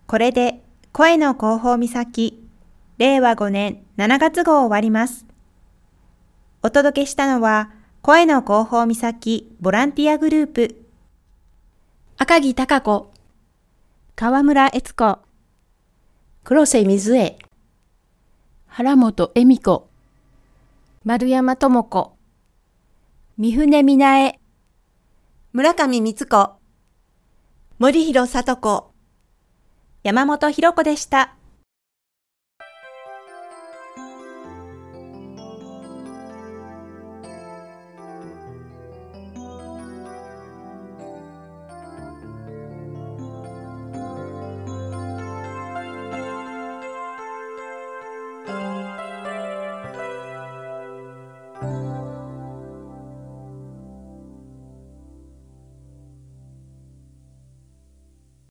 これで声の広報岬、令和5年7月号終わります。お届けしたのは、声の広報岬ボランティアグループ、 赤木貴子、 川村悦子、 黒瀬水江、 原本恵美子、 丸山智子、三船美奈恵、 村上光子、森広聡子、 山本博子でした。